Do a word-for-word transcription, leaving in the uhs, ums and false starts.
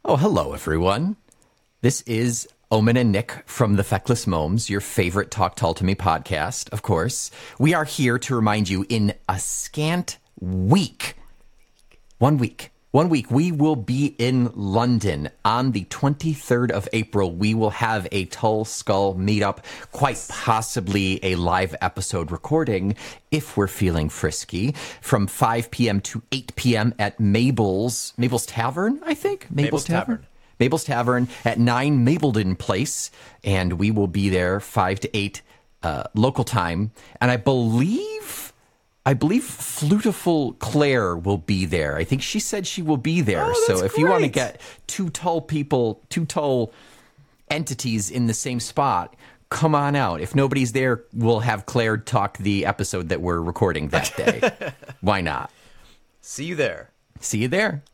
Oh, hello, everyone. This is Omen and Nick from the Feckless Momes, your favorite Talk Tall to Me podcast, of course. We are here to remind you in a scant week, one week, one week, we will be in London on the twenty-third of April. We will have a Tull Skull meetup, quite possibly a live episode recording, if we're feeling frisky, from five p.m. to eight p.m. at Mabel's, Mabel's Tavern, I think? Mabel's, Mabel's Tavern? Tavern. Mabel's Tavern at nine Mabledon Place, and we will be there five to eight uh, local time. And I believe... I believe Flutiful Claire will be there. I think she said she will be there. Oh, so that's if you want to great. get two tall people, two tall entities in the same spot, come on out. If nobody's there, we'll have Claire talk the episode that we're recording that day. Why not? See you there. See you there.